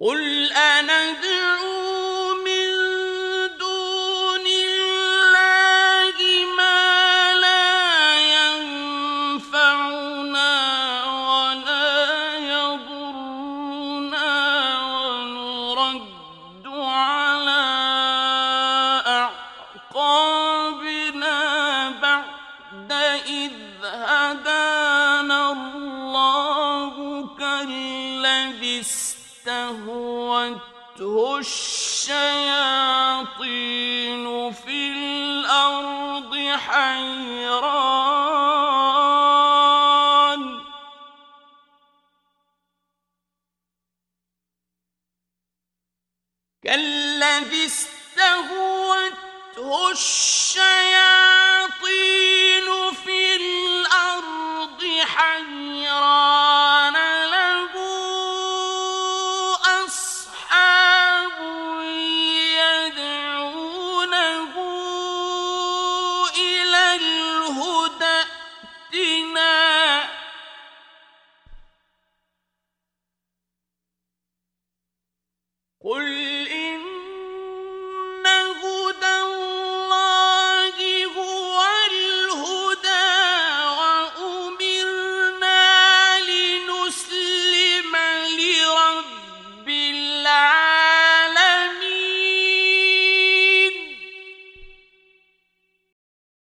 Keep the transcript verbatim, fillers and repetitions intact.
قل أندعو من دون الله ما لا ينفعنا ولا يضرنا ونرد على أعقابنا بعد إذ هدانا الله كالذي استهوته الشياطين في الأرض حيران كالذي استهوته الشياطين